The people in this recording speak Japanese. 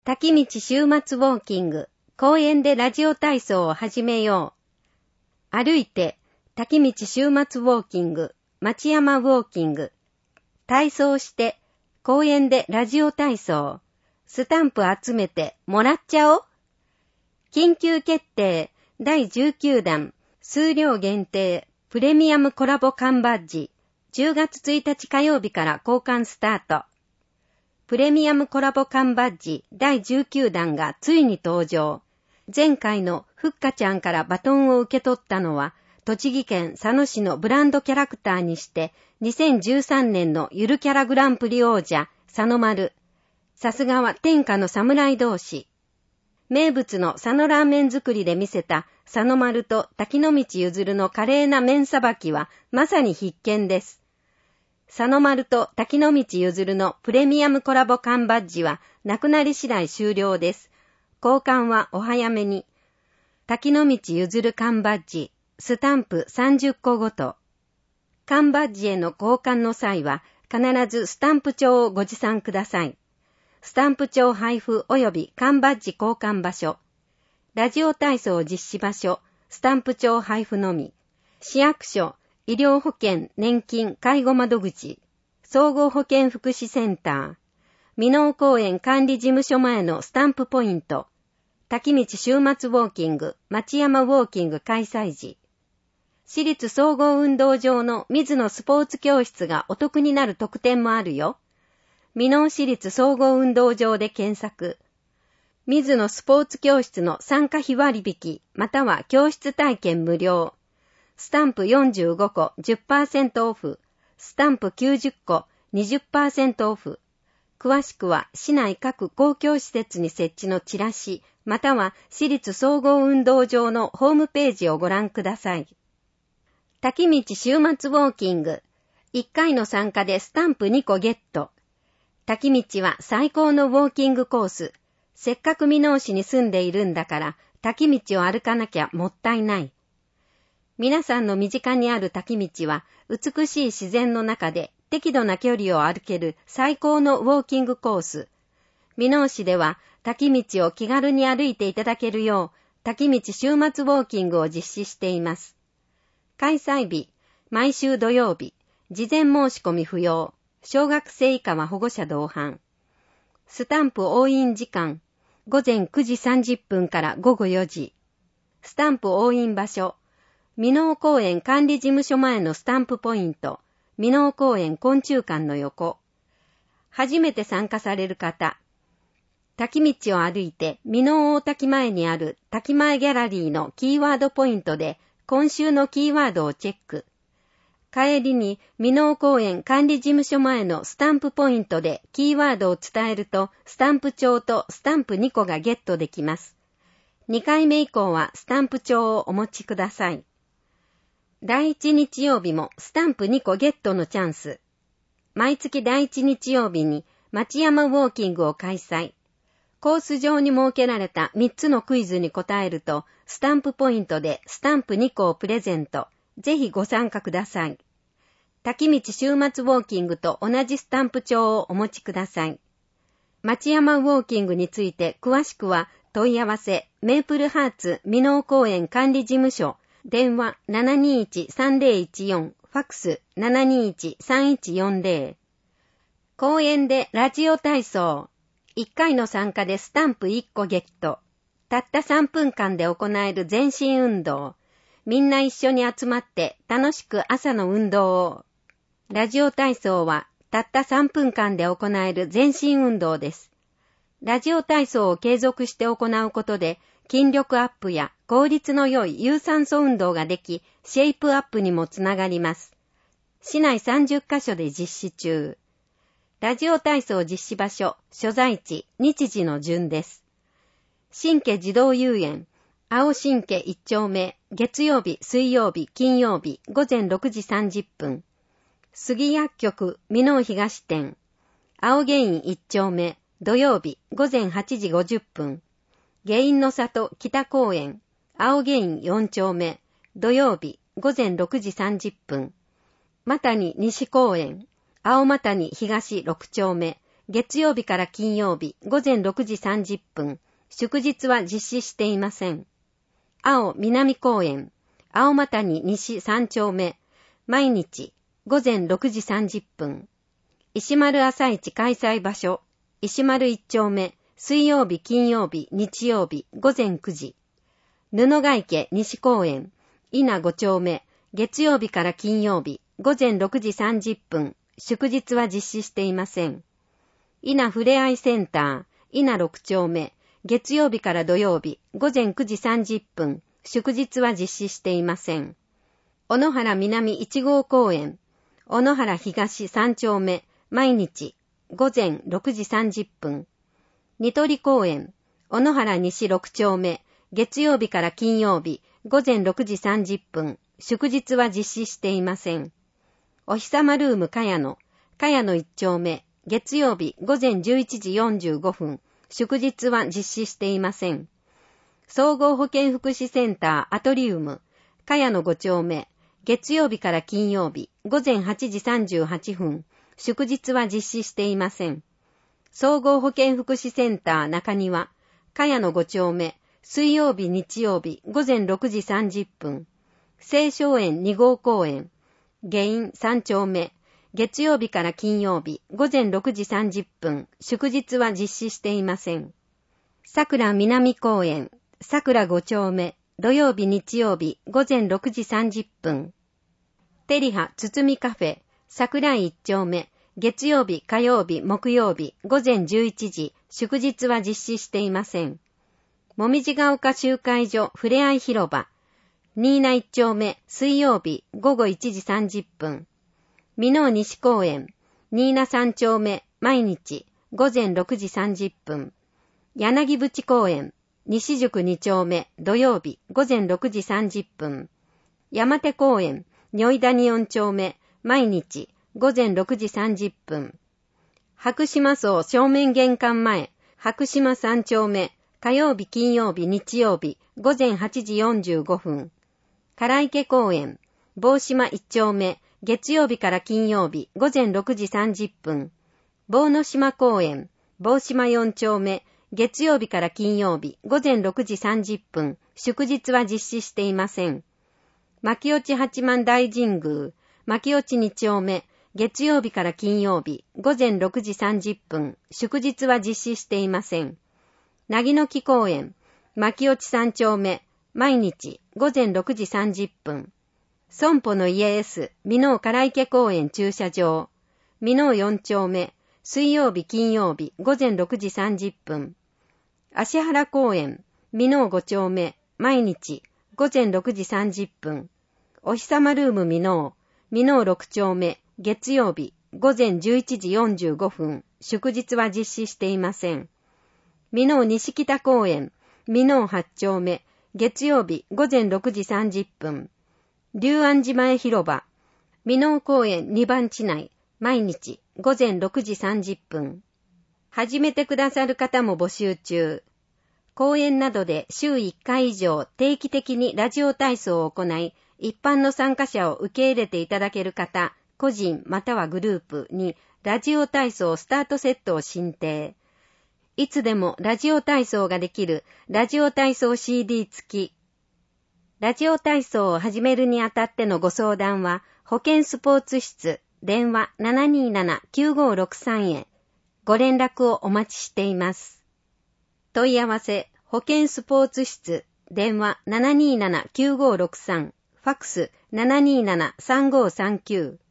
滝道週末ウォーキング、公園でラジオ体操を始めよう。歩いて、滝道週末ウォーキング、町山ウォーキング。体操して、公園でラジオ体操。スタンプ集めてもらっちゃおう。緊急決定、第19弾、数量限定、プレミアムコラボ缶バッジ。10月1日火曜日から交換スタート。プレミアムコラボ缶バッジ第19弾がついに登場。前回のふっかちゃんからバトンを受け取ったのは、栃木県佐野市のブランドキャラクターにして、2013年のゆるキャラグランプリ王者、佐野丸。さすがは天下の侍同士。名物の佐野ラーメン作りで見せた佐野丸と滝野道ゆずるの華麗な麺さばきはまさに必見です。佐野丸と滝野道ゆずるのプレミアムコラボ缶バッジはなくなり次第終了です。交換はお早めに。滝野道ゆずる缶バッジ、スタンプ30個ごと。缶バッジへの交換の際は必ずスタンプ帳をご持参ください。スタンプ帳配布及び缶バッジ交換場所。ラジオ体操実施場所、スタンプ帳配布のみ。市役所、医療保険、年金、介護窓口、総合保健福祉センター、箕面公園管理事務所前のスタンプポイント、滝道週末ウォーキング、町山ウォーキング開催時、市立総合運動場の水野スポーツ教室がお得になる特典もあるよ。箕面市立総合運動場で検索。水野スポーツ教室の参加費割引、または教室体験無料。スタンプ45個 10% オフ、スタンプ90個 20% オフ。詳しくは市内各公共施設に設置のチラシ、または市立総合運動場のホームページをご覧ください。滝道週末ウォーキング。1回の参加でスタンプ2個ゲット。滝道は最高のウォーキングコース。せっかく箕面市に住んでいるんだから、滝道を歩かなきゃもったいない。皆さんの身近にある滝道は美しい自然の中で適度な距離を歩ける最高のウォーキングコース。箕面市では滝道を気軽に歩いていただけるよう滝道週末ウォーキングを実施しています。開催日、毎週土曜日、事前申し込み不要、小学生以下は保護者同伴。スタンプ押印時間、午前9時30分から午後4時。スタンプ押印場所、箕面公園管理事務所前のスタンプポイント、箕面公園昆虫館の横。初めて参加される方、滝道を歩いて箕面大滝前にある滝前ギャラリーのキーワードポイントで今週のキーワードをチェック。帰りに箕面公園管理事務所前のスタンプポイントでキーワードを伝えるとスタンプ帳とスタンプ2個がゲットできます。2回目以降はスタンプ帳をお持ちください。第1日曜日もスタンプ2個ゲットのチャンス。毎月第1日曜日に町山ウォーキングを開催。コース上に設けられた3つのクイズに答えると、スタンプポイントでスタンプ2個をプレゼント。ぜひご参加ください。滝道週末ウォーキングと同じスタンプ帳をお持ちください。町山ウォーキングについて詳しくは問い合わせ、メープルハーツ箕面公園管理事務所、電話 721-3014、ファックス 721-3140。公園でラジオ体操。1回の参加でスタンプ1個ゲット。たった3分間で行える全身運動。みんな一緒に集まって楽しく朝の運動を。ラジオ体操はたった3分間で行える全身運動です。ラジオ体操を継続して行うことで筋力アップや効率の良い有酸素運動ができ、シェイプアップにもつながります。市内30カ所で実施中。ラジオ体操実施場所、所在地、日時の順です。新家児童遊園、青新家1丁目、月曜日、水曜日、金曜日、午前6時30分。杉薬局、箕面東店、青芸院1丁目、土曜日、午前8時50分。芸院の里、北公園、青芸院4丁目、土曜日、午前6時30分。マタニ西公園、青マタニ東6丁目、 月曜日から金曜日午前6時30分、祝日は実施していません。青南公園、青間谷西3丁目、毎日午前6時30分。石丸朝市開催場所、石丸1丁目、水曜日金曜日日曜日午前9時。布ヶ池西公園、稲5丁目、月曜日から金曜日午前6時30分、祝日は実施していません。稲ふれあいセンター、稲6丁目、月曜日から土曜日午前9時30分、祝日は実施していません。小野原南1号公園、小野原東3丁目、毎日午前6時30分。ニトリ公園、小野原西6丁目、月曜日から金曜日午前6時30分、祝日は実施していません。お日様ルーム茅野1丁目、月曜日午前11時45分、祝日は実施していません。総合保健福祉センターアトリウム、茅野5丁目、月曜日から金曜日午前8時38分、祝日は実施していません。総合保健福祉センター中庭、茅野5丁目、水曜日日曜日午前6時30分、青松園2号公園、下院3丁目、月曜日から金曜日午前6時30分、祝日は実施していません。桜南公園、桜5丁目、土曜日日曜日午前6時30分。テリハつつみカフェ、桜井1丁目、月曜日火曜日木曜日午前11時、祝日は実施していません。もみじが丘集会所ふれあい広場、新名1丁目、水曜日午後1時30分。箕面西公園、新名3丁目、毎日午前6時30分。柳淵公園、西宿2丁目、土曜日午前6時30分。山手公園、如意谷4丁目、毎日午前6時30分。白島荘正面玄関前、白島3丁目、火曜日金曜日日曜日午前8時45分。唐池公園、坊島1丁目、月曜日から金曜日午前6時30分。坊野島公園、坊島4丁目、月曜日から金曜日午前6時30分、祝日は実施していません。牧落八幡大神宮、牧落2丁目、月曜日から金曜日午前6時30分、祝日は実施していません。凪の木公園、牧落3丁目、毎日午前6時30分。損保の家 S、箕面唐池公園駐車場、箕面4丁目、水曜日金曜日午前6時30分。芦原公園、箕面5丁目、毎日午前6時30分。お日様ルーム箕面6丁目、月曜日午前11時45分、祝日は実施していません。箕面西北公園、箕面8丁目、月曜日午前6時30分。龍安寺前広場、箕面公園2番地内、毎日午前6時30分。始めてくださる方も募集中。講演などで週1回以上定期的にラジオ体操を行い、一般の参加者を受け入れていただける方、個人またはグループにラジオ体操スタートセットを進呈。いつでもラジオ体操ができるラジオ体操 CD 付き。ラジオ体操を始めるにあたってのご相談は、保健スポーツ室、電話 727-9563 へ。ご連絡をお待ちしています。問い合わせ、保健スポーツ室、電話 727-9563、ファックス 727-3539。